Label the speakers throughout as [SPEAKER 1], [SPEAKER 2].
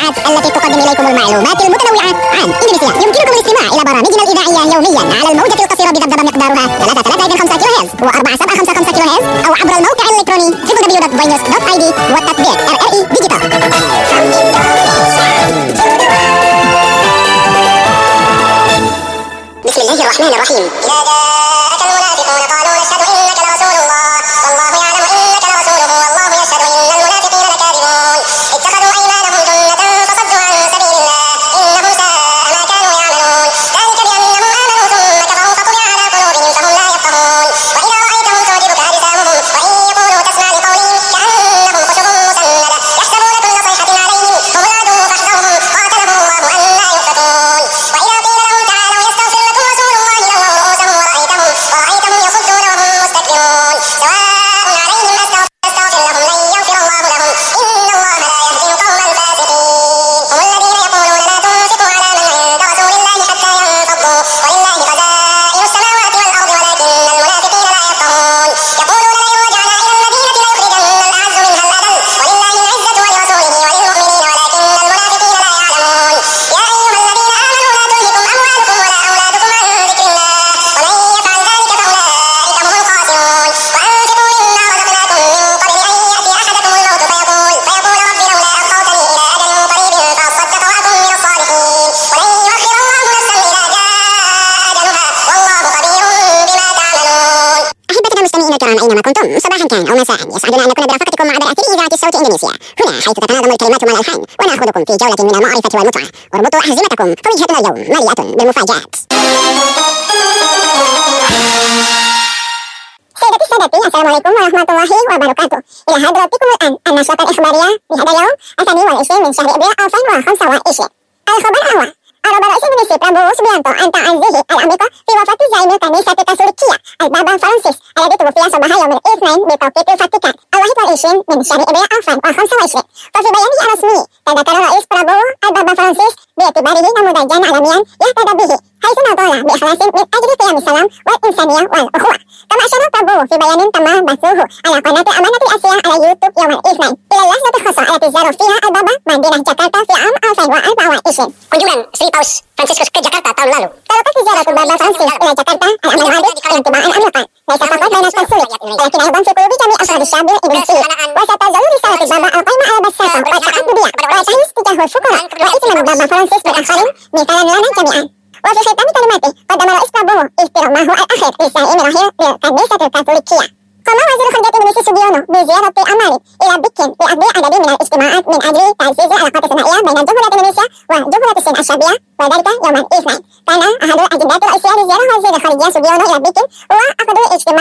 [SPEAKER 1] الإذاعات التي تقدم إليكم المعلومات المتنوعة عن إندونيسيا. يمكنكم الاستماع إلى برامجنا الإذاعية يوميا على الموجة القصيرة بذبذبة مقدارها 3.325 كيلو هرتز و4755 كيلو هرتز، أو عبر الموقع الإلكتروني www.voinews.id والتطبيق RRE ديجيتال. بسم الله الرحمن الرحيم. إذا جاءك المنافقون قالوا نشهد إنك لرسول الله والله يعلم إنك لرسوله والله يشهد إن المنافقين لكاذبون اتخذوا أيمانهم جنة فصدوا عن سبيل الله إنهم ساء ما كانوا يعملون ذلك بأنهم آمنوا ثم كفروا فطبع على قلوبهم فهم لا يفقهون وإذا رأيتهم تعجبك أجسامهم وإن يقولوا تسمع لقولهم كأنهم خشب مسندة يحسبون كل صيحة عليهم هم العدو فاحذرهم قاتلهم الله أن لا يؤفكون وإذا قيل لهم تعالوا يستغفر لكم رسول الله لووا رؤوسهم ورأيتهم يصدون وهم مستكبرون سواء عليهم أستغفر لهم لن يغفر الله لهم إن الله لا يهدي القوم الفاسقين. هم الذين يقولون لا تنفقوا على من عند رسول الله حتى ينفضوا ولله خزائن السماوات والأرض ولكن المنافقين لا يفقهون يقولون لئن رجعنا إلى المدينة ليخرجن الأعز منها الأذل ولله العزة ولرسوله وللمؤمنين ولكن المنافقين لا يعلمون. يا أيها الذين آمنوا لا تلهكم أموالكم ولا أولادكم عن ذكر الله ومن يفعل ذلك فأولئك هم الخاسرون. وأنفقوا مما رزقناكم من قبل أن يأتي أحدكم الموت فيقول رب لولا أخرتني إلى أجل قريب فأصدق وأكن من الصالحين ولن يؤخر الله نفسا إذا جاء أجلها والله خبير بما تعملون. أحبتنا المستمعين الكرام أينما كنتم صباحا كان أو مساء، يسعدنا أن نكون برفقتكم عبر أثير إذاعة الصوت إندونيسيا، هنا حيث تتناغم الكلمات مع الألحان ونأخذكم في جولة من المعرفة والمتعة. واربطوا أحزمتكم فوجهتنا اليوم مليئة بالمفاجآت. سيدتي سادتي، السلام عليكم ورحمة الله وبركاته. إلى حضراتكم الآن النشرة الإخبارية لهذا اليوم 22 من شهر أبريل 2025. الخبر الأول: أعرب الرئيس الإندونيسي برامبو سوبيانتو عن تعزيه العميق في وفاة زعيم الكنيسة الكاثوليكية البابا فرانسيس الذي توفي صباح يوم الاثنين بتوقيت الفاتيكان 21 من شهر أبريل 2025. ففي بيانه الرسمي تذكر الرئيس برامبو البابا فرانسيس باعتباره نموذجا عالميا يهتدى به، حيث ناضل بإخلاص من أجل قيم السلام والإنسانية والأخوة. كما أشار برامبو في بيان تم بثه على قناة أمانة الآسيا على يوتيوب يوم الاثنين إلى اللحظة الخاصة التي زار فيها البابا مدينة جاكرتا في عام 2024.
[SPEAKER 2] Kunjungan Sri Paus Franciscus ke Jakarta tahun lalu.
[SPEAKER 1] تلقت زيارة البابا فرانسيس إلى جاكرتا العام الماضي انطباعا عميقا ليس فقط بين الكاثوليك ولكن أيضا في قلوب جميع أفراد الشعب الإندونيسي. وستظل رسالة البابا القائمة على البساطة والتعبدية والتحيز تجاه الفقراء واهتمام البابا فرانسيس بالآخرين مثالا لنا جميعا. وفي ختام كلماته قدم الرئيس برامبو احترامه الأخير للزعيم الرحيل للكنيسة الكاثوليكية. قام وزير خارجية إندونيسيا سوبيونو بزيارة أمالي إلى بكين لإقضاء عدد من الاجتماعات من أجل تعزيز العلاقات الثنائية بين جمهورية إندونيسيا وجمهورية الصين الشعبية، وذلك يوم الاثنين. كان أحد الأجندات الرئيسية لزيارة وزير خارجية سوبيونو إلى بكين هو عقد اجتماع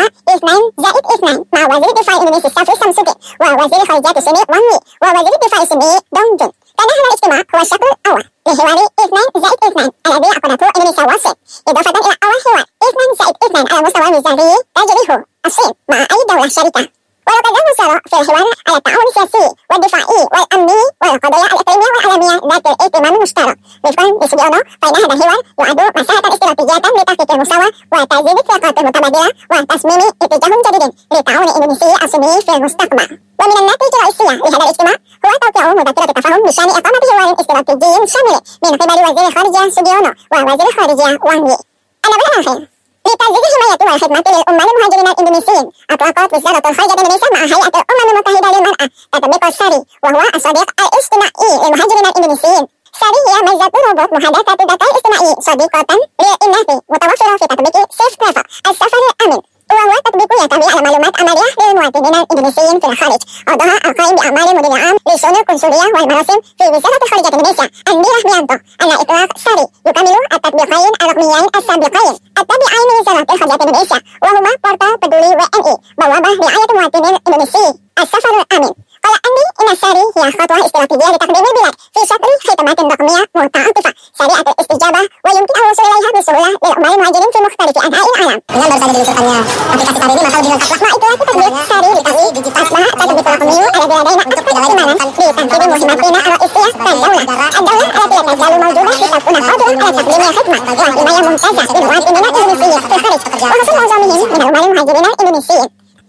[SPEAKER 1] 2+2 مع وزير الدفاع الإندونيسي سافري سامسوكي ووزير خارجية الصيني وانغ يي ووزير الدفاع الصيني دونغ جون. كان هذا الاجتماع هو الشكل الأول لحوار 2+2 الذي عقدته إندونيسيا والصين، إضافة إلى أول حوار 2+2 على مستوى الميزانية تجريه الصين مع أي دولة شريكة. ولقد نصر في الحوار على التعاون السياسي والدفاعي والأمني والقضايا الإقليمية والعالمية ذات الاهتمام المشترك. وفقا لسوبيونو فإن هذا الحوار يعد مساحة استراتيجية لتحقيق المساواة وتعزيز الثقات المتبادلة وتصميم اتجاه جديد للتعاون الإندونيسي الصيني في المستقبل. ومن النتائج الرئيسية لهذا الاجتماع هو توقيع مذكرة تفاهم بشأن إقامة حوار استراتيجي شامل من قبل وزير الخارجية سوبيونو ووزير الخارجية وانغ يي. الأمر الآخر: لتعزيز الحماية والخدمة للعمال المهاجرين الإندونيسيين، أطلقت وزارة الخارجية الإندونيسية مع هيئة الأمم المتحدة للمرأة تطبيق ساري، وهو الصديق الاجتماعي للمهاجرين الإندونيسيين. ساري هي ميزة روبوت محادثة الذكاء الاصطناعي صديقة للإناث متوفرة في تطبيق سيف ترافل السفر الآمن، وهو تطبيق يحتوي على معلومات عملية للمواطنين الإندونيسيين في الخارج. أوضح القائم بأعمال المدير العام للشؤون القنصلية والمراسم في وزارة الخارجية الإندونيسية أنديرا ميانتو أن إطلاق ساري يكمل التطبيقين الرقميين السابقين التابعين لوزارة الخارجية الإندونيسية، وهما بورتا بدولي وNE بوابة رعاية المواطنين الإندونيسي السفر الآمن. قال أندي إن ساري هي خطوة استراتيجية لتقديم البلاد في شكل خدمات رقمية متعاطفة سريعة الاستجابة ويمكن الوصول إليها بسهولة للعمال المهاجرين في مختلف أنحاء العالم. aplikasi Sari ini bakal dilakukan itu tadbir Sari di asbah tadbir raqmi الذي لدينا أكثر اهتماما بتنفيذ مهمتنا الرئيسية كدولة. الدولة التي لا تزال موجودة لتكون قادرة على تقديم خدمة وحماية ممتازة للمواطنين الإندونيسيين في الخارج وحصول معظمهم من العمال المهاجرين الإندونيسيين.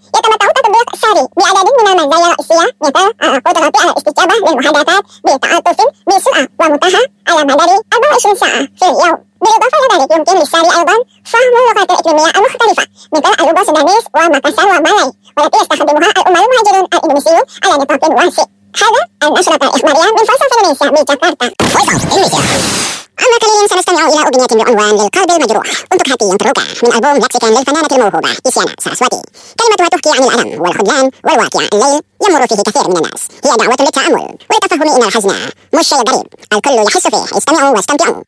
[SPEAKER 1] يتمتع التطبيق الساري بعدد من المزايا الرئيسية، مثل قدرة على الاستجابة للمحادثات بتعاطف بسرعة ومتاحة على مدار 24 ساعة في اليوم. بالإضافة إلى ذلك يمكن للساري أيضا فهم اللغات الإقليمية المختلفة مثل اللغة السودانية ومكسر ومالاي، والتي يستخدمها الأمم المهاجرون الإندونيسيون على نطاق واسع. هذا النشرة الإخبارية من فيصل فينيسيا بجاكرتا.
[SPEAKER 2] فيصل فينيسيا.
[SPEAKER 1] أما قليل سنستمع إلى أغنية بعنوان للقلب المجروح أنتك هاتي ينطروك من ألبوم لكسيكان للفنانة الموهوبة إسيانا سارسواتي. كلمتها تحكي عن الألم والخذلان والواقع الليل يمر فيه كثير من الناس. هي دعوة للتأمل ولتفهم إن الحزن مش شيء غريب، الكل يحس فيه. استمعوا واستمتعوا.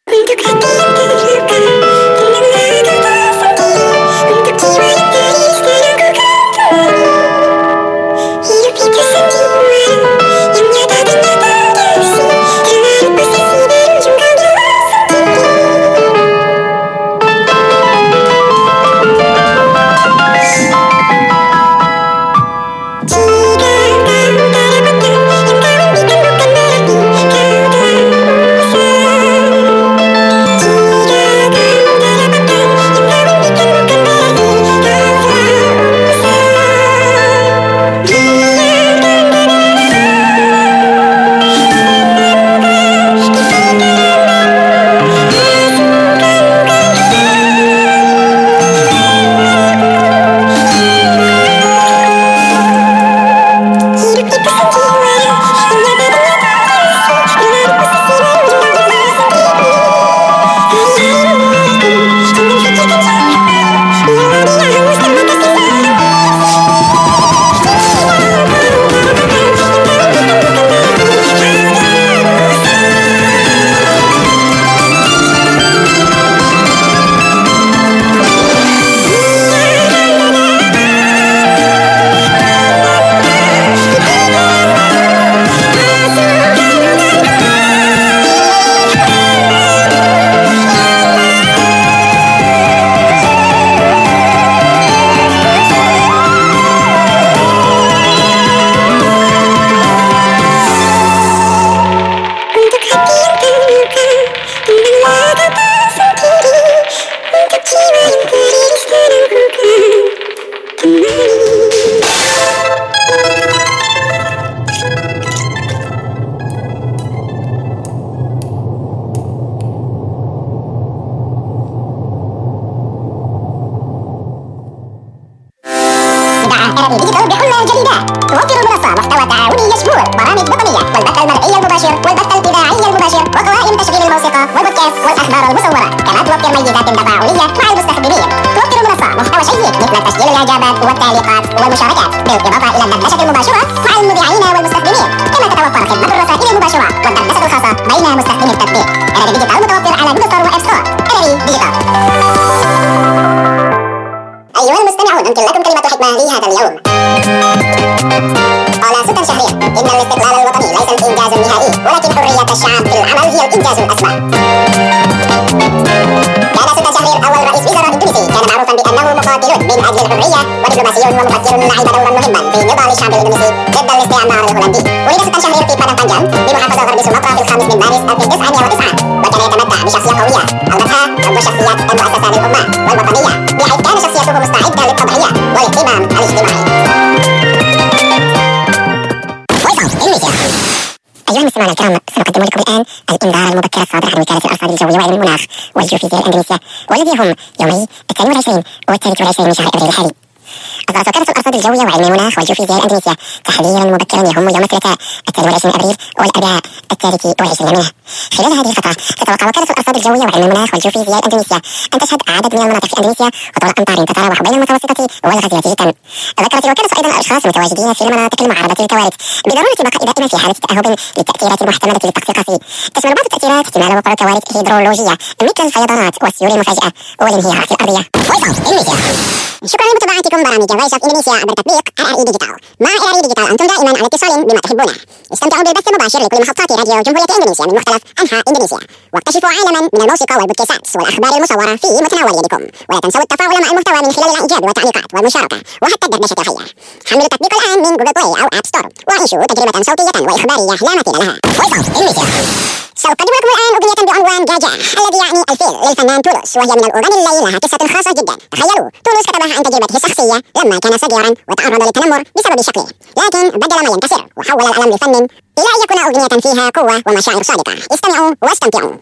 [SPEAKER 2] ديجيتال بكل الجديدات. توفر المنصة محتوى تعاوني مشهور، برامج وطنية، والبث المرئي المباشر، والبث الإذاعي المباشر، وقوائم تشغيل الموسيقى والبودكاست والأخبار المصورة. كما توفر ميزات تفاعلية مع المستخدمين. توفر المنصة محتوى شيق مثل تسجيل الإعجابات والتعليقات والمشاركات، بالإضافة إلى الدردشة المباشرة مع المذيعين والمستخدمين. كما تتوفر خدمة الرسائل المباشرة والدردشة الخاصة بين مستخدمي التطبيق. إعداد ديجيتال متوفر على جوجل ستور وإب ستور. إعداد ديجيتال. أيها المستمعون، يمكن لكم كلمة حكمة لهذا اليوم. قال سلطان شهريار: إن الاستقلال الوطني ليس الإنجاز النهائي، ولكن حرية الشعب في العمل هي الإنجاز الأسمى. كان سلطان شهريار أول رئيس وزراء إندونيسي. كان معروفا بأنه مقاتل من أجل الحرية، ودبلوماسي ومفكر لعب دورا مهما في نضال الشعب الإندونيسي ضد الاستعمار الهولندي. ولد سلطان شهريار في بادang Panjang بمحافظة غرب سومطرة في 5 مارس 1909، وكان يتمتع بشخصية قوية أوضحها حب الشخصيات المؤسسة للأمة والوطنية، بحيث كان شخصيته مستعدة للتضحية والاهتمام الاجتماعي.
[SPEAKER 1] أيها المستمعون الكرام، سنقدم لكم الآن الإنذار المبكر الصادر عن وكالة الأرصاد الجوية وعلم المناخ والجيوفيزياء الإندونيسية، والذي هم يومي 22 و23 من شهر أبريل الحالي. أصدرت وكالة الأرصاد الجوية وعلم المناخ والجيوفيزياء الإندونيسية تحذيرا مبكرا يهم يوم الثلاثاء 22 أبريل والأربعاء 23 منه. خلال هذه الفترة تتوقع وكالة الأرصاد الجوية وعلم المناخ والجيوفيزياء الإندونيسية أن تشهد عدد من المناطق في إندونيسيا وطول أمطار تتراوح بين المتوسطة والغزيرة جدا. ذكرت الوكالة أيضا الأشخاص المتواجدين في المناطق المعرضة للكوارث بضرورة البقاء دائما في حالة تأهب للتأثيرات المحتملة للطقس القاسي. تشمل بعض التأثيرات احتمال وقوع كوارث هيدرولوجية مثل الفيضانات والسيول المفاجئة والانهيارات الأرضية. شكرا لمتابعتكم برامج فويس اوف اندونيسيا عبر تطبيق RRI ديجيتال. مع RRI ديجيتال أنتم دائما على اتصال بما تحبونه. استمتعوا بالبث المباشر لكل محطات راديو جمهورية إندونيسيا من مختلف أنحاء إندونيسيا، واكتشفوا عالما من الموسيقى والبودكاستات والأخبار المصورة في متناول يدكم. ولا تنسوا التفاعل مع المحتوى من خلال الإعجاب والتعليقات والمشاركة وحتى الدردشة الأخيرة. حملوا التطبيق الآن من جوجل بلاي أو آب ستور وعيشوا تجربة صوتية وإخبارية لا مثيل لها. سأقدم لكم الآن أغنية بعنوان جاجا الذي يعني الفيل للفنان تولوس، وهي من الأغاني التي لها قصة خاصة جدا. تخيلوا، تولوس كتبها عن تجربته الشخصية لما كان صغيرا وتعرض للتنمر بسبب شكله، لكن بدل ما ينتصر وحول الألم لفن إلى أن يكون أغنية فيها قوة ومشاعر صادقة. استمعوا واستمتعوا.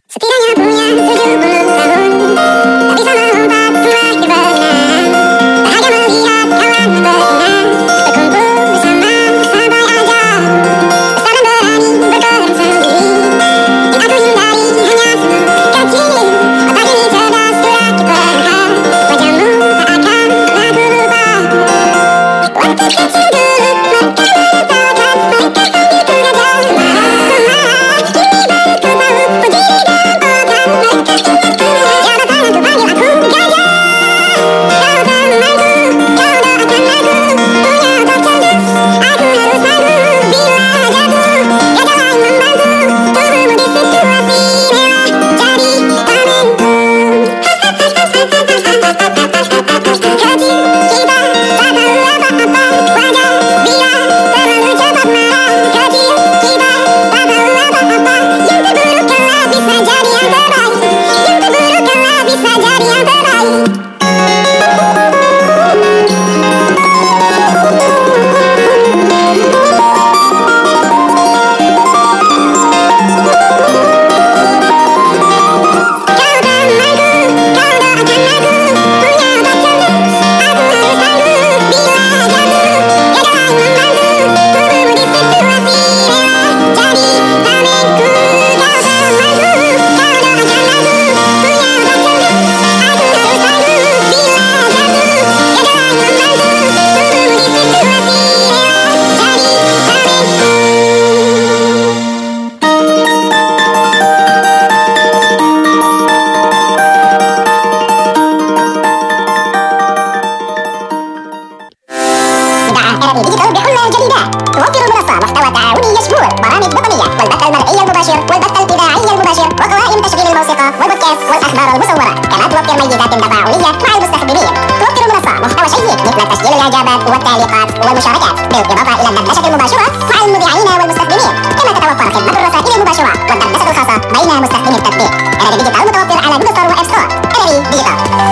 [SPEAKER 2] ديجيتال بحلة جديدة توفر المنصة محتوى تعاوني يشمل برامج وطنية والبث المرئي المباشر والبث الإذاعي المباشر وقوائم تشغيل الموسيقى والبودكاست والأخبار المصورة، كما توفر ميزات تفاعلية مع المستخدمين. توفر المنصة محتوى شيق مثل تسجيل الإعجابات والتعليقات والمشاركات، بالإضافة إلى الدردشة المباشرة مع المذيعين والمستخدمين، كما تتوفر خدمة الرسائل المباشرة والدردشة الخاصة بين مستخدمي التطبيق. إعداد ديجيتال متوفر على جوجل ستور وإب ستور. إعداد ديجيتال.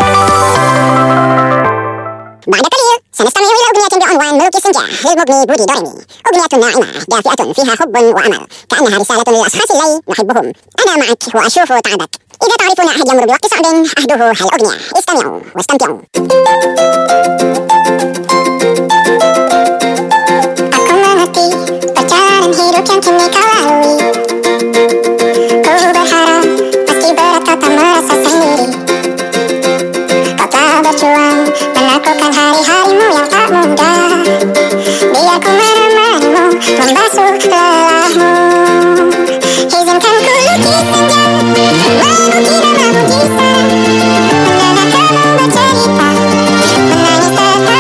[SPEAKER 1] بعد قليل سنستمع إلى أغنية بعنوان ملوك السنجاه للمغني بودي دوريمي. أغنية ناعمة دافئة فيها حب وأمل، كأنها رسالة للأشخاص اللي نحبهم. أنا معك وأشوف تعبك. إذا تعرفون أحد يمر بوقت صعب أهدوه هالأغنية. استمعوا واستمتعوا.
[SPEAKER 2] Melakukan hari-harimu yang tak mudah, biar ku menemanimu membasuh lelahmu. Izinkan ku lukis senja, mengukir nama mujizat, mendengar kamu bercerita, menangis tertawa.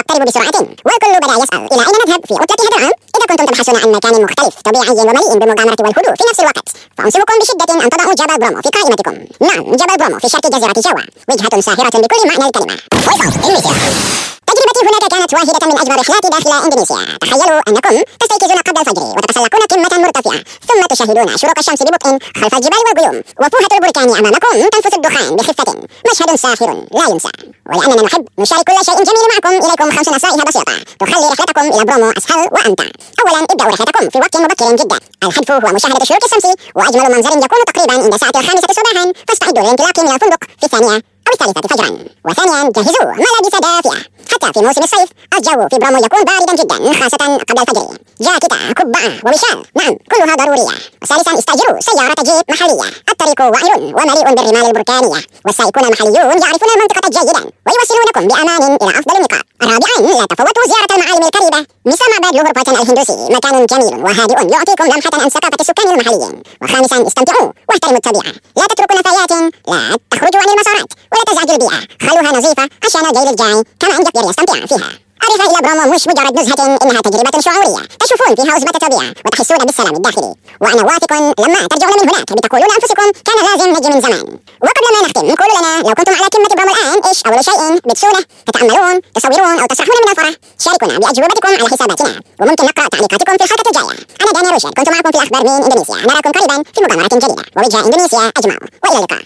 [SPEAKER 1] تقترب بسرعة، والكل بدأ يسأل إلى أين نذهب في عطلة هذا العام. إذا كنتم تبحثون عن مكان مختلف طبيعي ومليء بالمغامرة والهدوء في نفس الوقت، فأنصحكم بشدة أن تضعوا جبل برومو في قائمتكم. نعم، جبل برومو في شرق جزيرة جاوا، وجهة ساحرة بكل معنى الكلمة. تجربتي هناك كانت واحدة من أجمل الرحلات داخل إندونيسيا. تخيلوا أنكم تستيقظون قبل الفجر وتتسلقون قمة مرتفعة، ثم تشاهدون شروق الشمس ببطء خلف الجبال والغيوم، وفوهة البركان أمامكم تنفث الدخان بخفة. مشهد ساحر لا ينسى. ولأننا نحب نشارك كل شيء جميل معكم، إليكم 5 نصائح بسيطة تخلي رحلتكم إلى برومو أسهل وأمتع. أولا، ابدأوا رحلتكم في وقت مبكر جدا. الهدف هو مشاهدة شروق الشمس، وأجمل منظر يكون تقريبا عند الساعة 5 صباحا، فاستعدوا للانطلاق من الفندق في 2 أو 3 فجرا. وثانيا، جهزوا ملابس دافئة، حتى في موسم الصيف الجو في برومو يكون باردا جدا، خاصة قبل الفجر. جاكيتة، قبعة ووشال، نعم كلها ضرورية. ثالثا، استأجروا سيارة جيب محلية. الطريق وعر ومليء بالرمال البركانية، والسائقون المحليون يعرفون المنطقة جيدا ويوصلونكم بأمان إلى أفضل النقاط. رابعا، لا تفوتوا زيارة المعالم الكريمة مثل معبد لوهر باتن الهندوسي، مكان جميل وهادئ يعطيكم لمحة عن ثقافة السكان المحليين. وخامسا، استمتعوا واحترموا الطبيعة. لا تتركوا نفايات، لا تخرجوا عن المسارات، ولا تزعجوا البيئة، خلوها نظيفة عشان الجيل الجاي كمان يقدر يستمتع فيها. الرحلة إلى برومو مش مجرد نزهة، إنها تجربة شعورية تشوفون فيها عزبة الطبيعة وتحسون بالسلام الداخلي. وأنا واثق لما ترجعون من هناك بتقولون لأنفسكم كان لازم نجي من زمان. وقبل ما نختم، قولوا لنا لو كنتم على قمة برومو الآن، إيش أول شيء بتسونه، تتأملون، تصورون أو تسرحون من الفرح؟ شاركونا بأجوبتكم على حساباتنا، وممكن نقرأ تعليقاتكم في الحلقة الجاية. أنا دانيال روشد، كنت معكم في الأخبار من إندونيسيا. نراكم قريبا في مغامرة جديدة، ووجه إندونيسيا أجمع، وإلى اللقاء.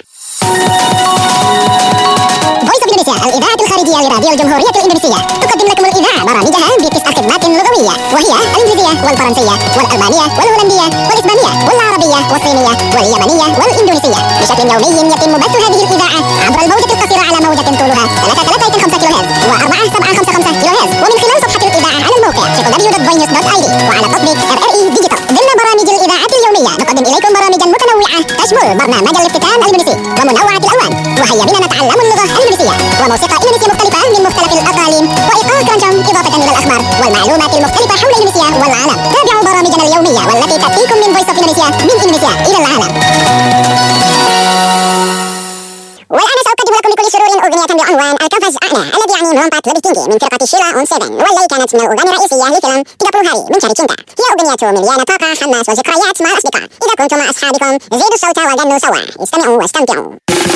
[SPEAKER 2] فويس اوف اندونيسيا، الإذاعة الخارجية لراديو الجمهورية الإندونيسية، تقدم لكم الإذاعة برامجها ب9 خدمات لغوية، وهي الإنجليزية والفرنسية والألمانية والهولندية والإسبانية والعربية والصينية واليابانية والإندونيسية. بشكل يومي يتم بث هذه الإذاعة عبر الموجة القصيرة على موجة طولها 3.5 كيلو هرتز و4.755 كيلو هرتز، ومن خلال صفحة الإذاعة على الموقع www.voice.id، وعلى تطبيق RRE ديجيتال. ضمن برامج الإذاعة اليومية نقدم إليكم برامجا متنوعة تشمل برنامج الافتتان الإندونيسي ومنوعة الألوان، وهيا بنا نتعلم اللغة الإندونيسية، وموسيقى إندونيسية مختلفة من مختلف الأقاليم، وإيقاع كرانشام، إضافة إلى الأخبار والمعلومات المختلفة حول إندونيسيا والعالم. تابعوا برامجنا اليومية والتي تأتيكم من فويس اوف إندونيسيا، من إندونيسيا إلى العالم.
[SPEAKER 1] والآن سأقدم لكم بكل سرور أغنية بعنوان الكفز أعلى، الذي يعني ملومبات لبيتينجي من فرقة شيلا أون 7، والتي كانت من الأغاني الرئيسية لفيلم تيغابرو هاري من شاريتشينتا. هي أغنية مليانة طاقة، حماس وذكريات مع الأصدقاء. إذا كنتم مع أصحابكم زيدوا الصوت وغنوا سوا، استمعوا واستمتعوا.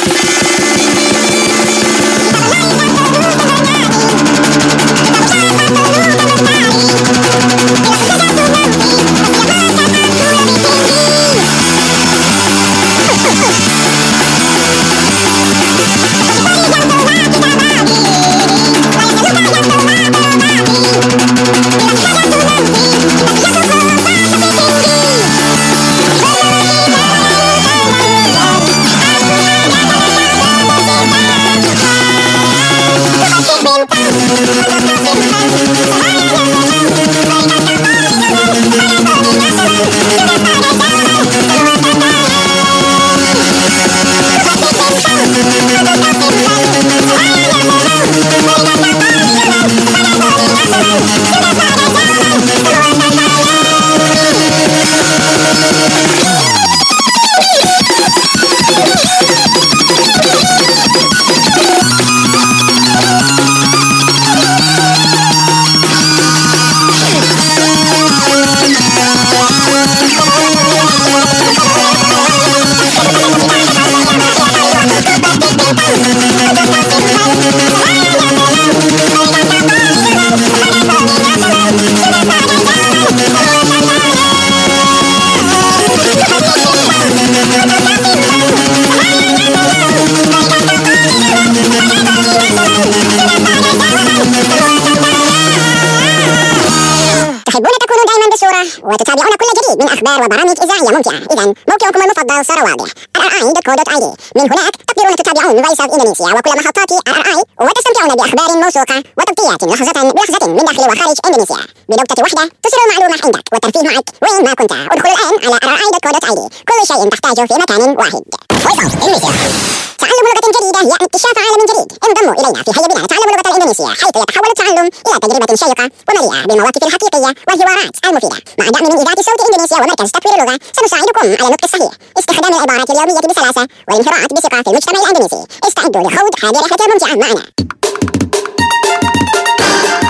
[SPEAKER 1] وتتابعون كل جديد من أخبار وبرامج إذاعية ممتعة. إذن موقعكم المفضل صار واضح، rri.co.id. من هناك تقدرون تتابعون فويس اوف إندونيسيا وكل محطات RRI، وتستمتعون بأخبار موثوقة وتغطيات لحظة بلحظة من داخل وخارج إندونيسيا بنقطة واحدة. تصل المعلومة عندك والترفيه معك وين ما كنت. ادخل الآن على rri.co.id، كل شيء تحتاجه في مكان واحد. فويس اوف إندونيسيا، تعلم لغة جديدة يعني اكتشاف عالم جديد. انضموا إلينا في هيا بنا نتعلم اللغة الإندونيسية، حيث يتحول التعلم إلى تجربة شيقة ومليئة بالمواقف الحقيقية والحوارات المفيدة. مع دعم من إذاعة صوت إندونيسيا ومركز تطوير اللغة، سنساعدكم على النطق الصحيح، استخدام العبارات اليومية بسلاسة، والانخراط بثقة في المجتمع الإندونيسي. استعدوا لخوض هذه الرحلة الممتعة معنا.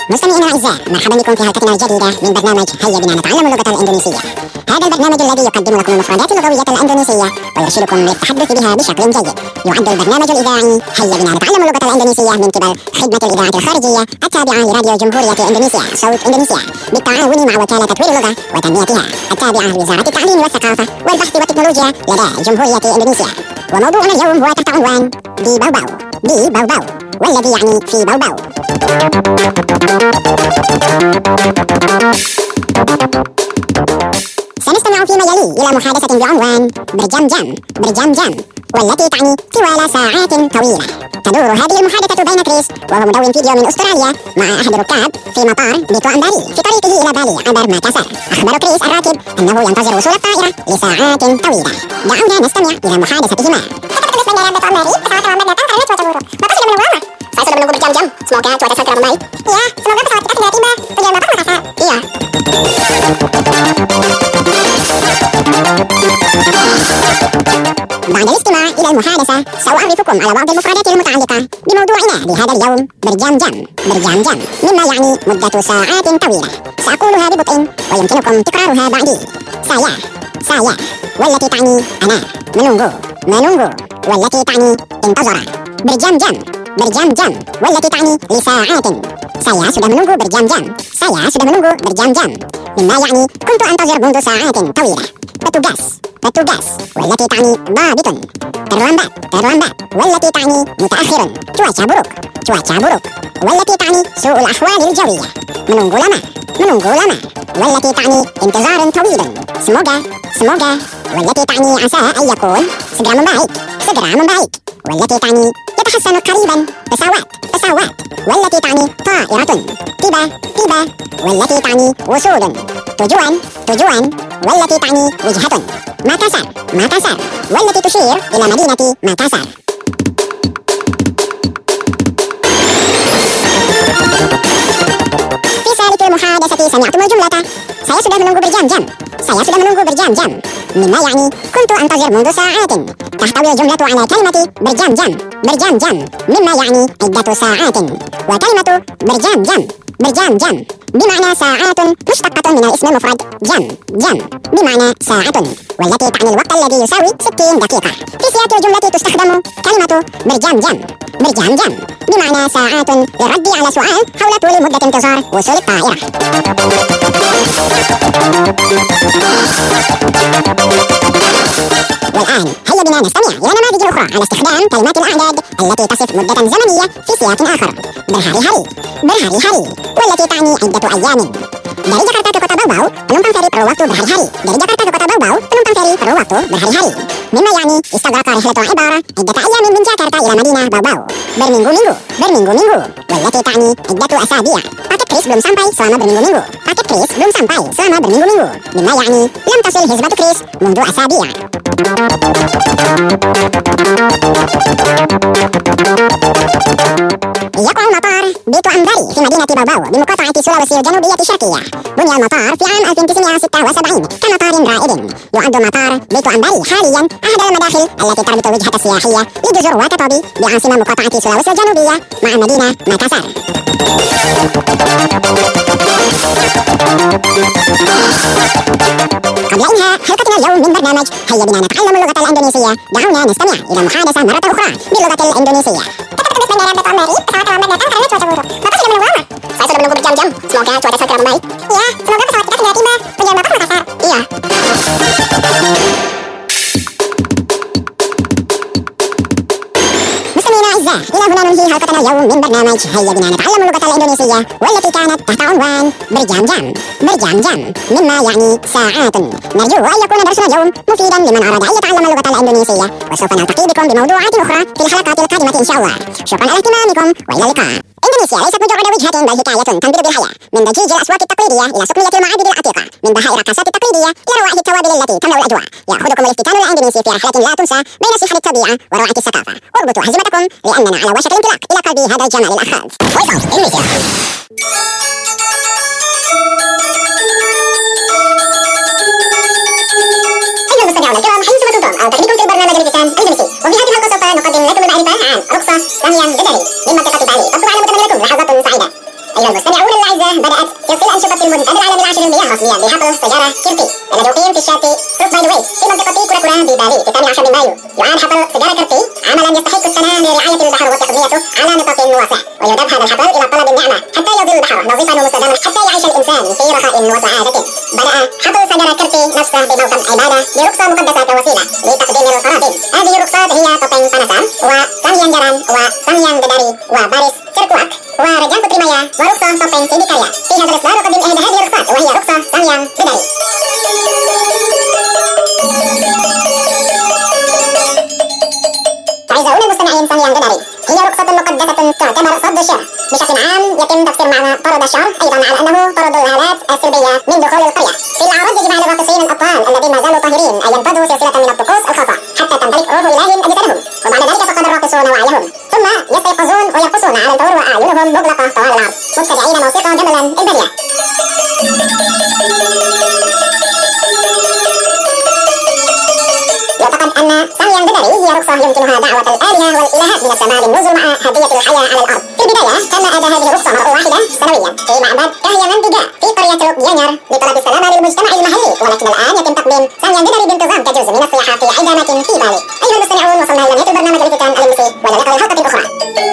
[SPEAKER 2] مستمعينا الأعزاء، مرحبا بكم في حلقتنا الجديدة من برنامج هيا بنا نتعلم اللغة الإندونيسية. هذا البرنامج الذي يقدم لكم المفردات اللغوية الإندونيسية ويرشدكم للتحدث بها بشكل جيد. يعد البرنامج الإذاعي هيا بنا نتعلم اللغة الإندونيسية من قبل خدمة الإذاعة الخارجية التابعة لراديو جمهورية إندونيسيا صوت إندونيسيا بالتعاون مع وكالة تطوير اللغة وتنميتها التابعة لوزارة التعليم والثقافة والبحث والتكنولوجيا لدى جمهورية إندونيسيا. وموضوعنا اليوم هو تحت عنوان دي باو باو، دي باو باو، والذي يعني في باو باو. سنستمع فيما يلي إلى محادثة بعنوان برجمجم برجمجم، والتي تعني طوال ساعات طويلة. تدور هذه المحادثة بين كريس وهو مدون فيديو من أستراليا مع أحد الركاب في مطار بيتو أمباري في طريقه إلى بالي عبر ماكاسر. أخبر كريس الراكب أنه ينتظر وصول الطائرة لساعات طويلة. دعونا نستمع إلى محادثتهما. Semoga cuaca segera membaik. Iya, semoga pesawat kita segera tiba. Tujuan Bapak Makassar. Iya. بعد الاستماع إلى المحادثة سأعرفكم على بعض المفردات المتعلقة بموضوعنا لهذا اليوم برجمجم برجمجم، مما يعني مدة ساعات طويلة. سأقولها ببطء ويمكنكم تكرارها بعدي. سايا سايا، والتي تعني أنا. منونغو منونغو، والتي تعني انتظر. برجمجم برجمجم، والتي تعني لساعات. saya sudah menunggu berjam-jam. Saya sudah menunggu berjam-jam، مما يعني كنت أنتظر منذ ساعات طويلة. petugas petugas، والتي تعني ضابط. terlambat terlambat، والتي تعني متأخر. cuaca buruk cuaca buruk، والتي تعني سوء الأحوال الجوية. menunggu lama menunggu lama، والتي تعني انتظار طويل. semoga semoga، والتي تعني عسى أن يكون segera membaik segera membaik، والتي تعني يتحسن قريبا. pesawat pesawat، والتي تعني طائرة. tiba tiba، والتي تعني وصول. tujuan tujuan، والتي تعني وجهة. ماكاسر ماكاسر، والتي تشير إلى مدينة ماكاسر. في سالف المحادثة سمعتم الجملة saya sudah menunggu berjam-jam. saya sudah menunggu berjam-jam، مما يعني كنت أنتظر منذ ساعات. تحتوي الجملة على كلمة برجمجم برجمجم، مما يعني عدة ساعات. وكلمة برجمجم برجمجم بمعنى ساعات مشتقة من الاسم المفرد جم جم بمعنى ساعة، والتي تعني الوقت الذي يساوي 60 دقيقة. في سياق الجملة تستخدم كلمة برجمجم برجمجم بمعنى ساعات للرد على سؤال حول طول مدة انتظار وصول الطائرة. والآن هيا بنا نستمع إلى نماذج أخرى على استخدام كلمات الأعداد التي تصف مدة زمنية في سياق آخر. berhari-hari berhari-hari، والتي تعني عدة أيام. dari Jakarta ke Kota Baubau penumpang feri perlu waktu berhari-hari. dari Jakarta ke Kota Baubau penumpang feri perlu waktu berhari-hari، مما يعني استغرق رحلة عبارة عدة أيام من جاكرتا إلى مدينة باubau. berminggu-minggu berminggu-minggu، والتي تعني عدة أسابيع. paket Kris belum sampai selama berminggu-minggu. paket Kris belum sampai selama berminggu-minggu، مما يعني لم تصل حزمة كريس منذ أسابيع. يقع مطار بيتو أمباري في مدينة باubau بمقاطعة سولاويسي الجنوبية الشرقية. بني المطار في عام 1976 كمطار رائد. يعد مطار بيتو أمباري حاليا أحد المداخل التي تربط الوجهة السياحية لجزر واكاتوبي بعاصمة مقاطعة سولاويسي الجنوبية مع مدينة ماكاسر. قبل إنهاء حلقتنا اليوم من برنامج هيا بنا نتعلم اللغة الإندونيسية، دعونا نستمع إلى محادثة مرة أخرى باللغة الإندونيسية. saya sudah menunggu berjam-jam. Semoga cuaca segera membaik. Iya, semoga pesawat kita segera tiba. Tujuan Bapak Makassar. Iya. مستمعينا الأعزاء، إلى هنا ننهي حلقتنا اليوم من برنامج هيا بنا نتعلم اللغة الإندونيسية، والتي كانت تحت عنوان برجمجم برجمجم، مما يعني ساعات. نرجو أن يكون درسنا اليوم مفيدا لمن أراد أن يتعلم اللغة الإندونيسية، وسوف نلتقي بكم بموضوعات أخرى في الحلقات القادمة إن شاء الله. شكرا على اهتمامكم وإلى اللقاء. إندونيسيا ليست مجرد وجهة بل حكاية تنبض بالحياة، من ضجيج الأسواق التقليدية إلى سكنية المعابد العتيقة، من بهاء الرقصات التقليدية إلى روائح التوابل التي تملأ الأجواء. يأخذكم الافتتان الإندونيسي في رحلة لا تنسى بين سحر الطبيعة وروعة الثقافة. اربطوا حزمتكم لأننا على وشك الانطلاق إلى قلب هذا الجمال الأخاذ. أيها المستمعون الكرام، حيثما كنتم ألتقيكم في برنامج الفتان الإندونيسي، وفي هذه الحلقة سوف نقدم لكم المعرفة عن رقصة سامية جزري من منطقة بالي. تبقى على متمنى لكم لحظات سعيدة. أيها المستمعون المنتدى العالمي العاشر للمياه رسميا بحفل سيارة كيرتي الذي أقيم في الشاطئ سروت باي ذا واي في منطقة كوراكورا ببالي في 18 من مايو. يعد حفل سيارة كيرتي عملا يستحق السنة لرعاية البحر وتغذيته على نطاق واسع، ويهدف هذا الحفل إلى طلب النعمة حتى يظل البحر نظيفا ومستداما حتى يعيش الإنسان في رخاء وسعادة. بدأ حفل سيارة كيرتي نفسه بموسم عبادة برقصة مقدسة كوسيلة لتقديم القرابين. هذه الرقصات هي توبين باناسام وساميان جران وساميان دداري وباريس تركواك ورجان بطريمايا ورقصة توبين سيديكاريا. في هذا الإصدار أقدم إحدى هذه الرقصات وهي رقصة ساميان دداري. تعزون المستمعين، ساميان دداري هي رقصة مقدسة تعتبر صد الشر. بشكل عام يتم تفسير معنى طرد الشر أيضا على أنه طرد الهالات السلبية من دخول القرية. في الأعراض يجب على الراقصين الأبطال الذين ما زالوا طاهرين أن ينفذوا سلسلة من الطقوس الخاصة حتى تمتلك روح إله أجسادهم، وبعد ذلك فقد الراقصون وعيهم ثم يستيقظون ويرقصون على الفور وأعينهم مغلقة طوال العرض مبتدعين موسيقى جملا البرية. يعتقد أن ساميان دداري هي رقصة يمكنها دعوة الآلهة والإلهات من السماء للنزول مع هدية الحياة على الأرض. في البداية تم أداء هذه الرقصة مرة واحدة سنويا في معبد كاهيا منديجا في قرية روكيانير لطلب السلامة للمجتمع المحلي، ولكن الآن يتم تقديم ساميان دداري بانتظام كجزء من السياحة في عدة أماكن في بالي. أيها المستمعون، وصلنا إلى نهاية البرنامج الذي كان الإمسي، وإلى اللقاء حلقة أخرى.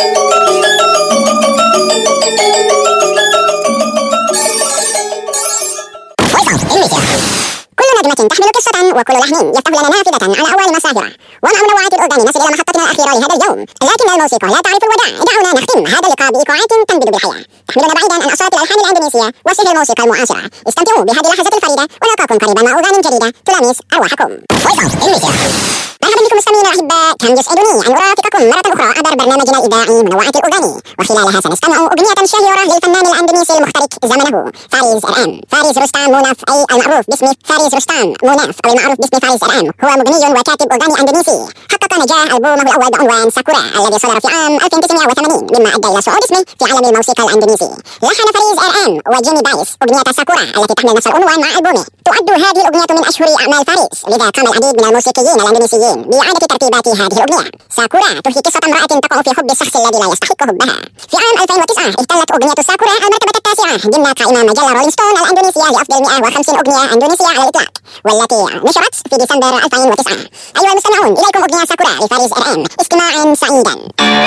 [SPEAKER 2] كل نجمة تحمل قصة وكل لحن يفتح لنا نافذة على أوائل مساهرة، ومع منوعات الأورجان نصل إلى محطتنا الأخيرة لهذا اليوم، لكن الموسيقى لا تعرف الوداع. دعونا نختم هذا اللقاء بإيقاعات تنبض بالحياة تحملنا بعيدا عن أصوات الألحان الأندونيسية وسحر الموسيقى المعاصرة. استمتعوا بهذه اللحظة الفريدة، ونلقاكم قريبا مع أورجان جديدة تلامس أرواحكم. مرحبا بكم مستمعينا الأحباء، كان يسعدني أن أرافقكم مرة أخرى عبر برنامجنا الإذاعي منوعات الأورجاني، وخلالها سنستمع أغنية شهيرة للفنان الأندونيسي المخترق زمنه فارس RM فارس رستام موناف، أي المعروف باسم فارس رستام موناف أو المعروف باسم فارس RM. هو مغني وكاتب أورجاني أندونيسي حقق نجاح ألبومه الأول بعنوان ساكورا الذي صدر في عام 1980، مما أدى إلى صعود اسمه في عالم الموسيقى الأندونيسي. لحن فارس RM وجيمي بايس أغنية ساكورا التي تحمل نفس العنوان مع ألبومه. تعد هذه الأغنية من أشهر أعمال فارس، لذا قام العديد من الموسيقيين الأندونيسيين بإعادة ترتيبات هذه الأغنية. ساكورا تحكي قصة امرأة تقع في حب الشخص الذي لا يستحق حبها. في عام 2009 احتلت أغنية ساكورا المرتبة التاسعة ضمن قائمة مجلة رولينج ستون الأندونيسية لأفضل 150 أغنية أندونيسية على الإطلاق، والتي نشرت في ديسمبر 2009. أيها المستمعون، إليكم أغنية ساكورا لفارس RM، استماعا سعيدا.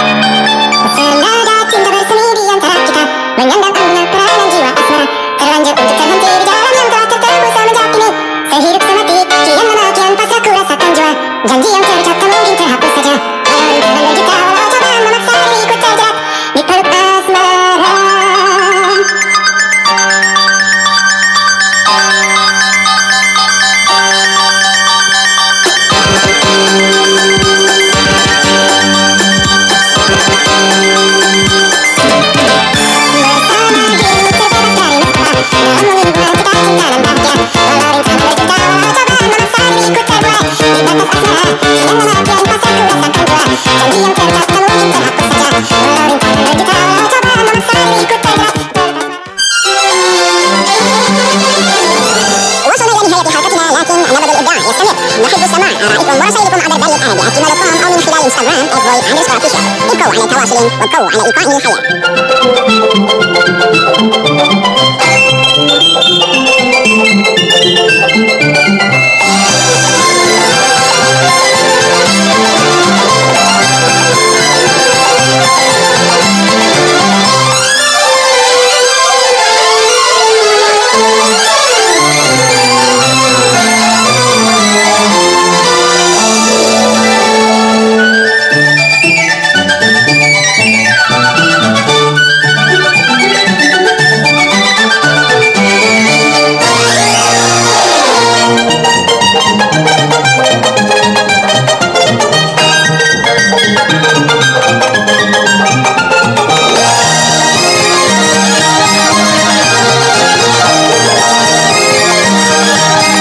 [SPEAKER 2] janji yang tercapkan mungkin terhapus saja, walau rintangan dan juga walau coba memaksa diriku terjerat di peluk asmara. نحب السماع آرائكم ورسائلكم عبر بريد @gmail.com أو من خلال انستغرام @void_official. ابقوا على تواصل وابقوا على إيقاع الحياة.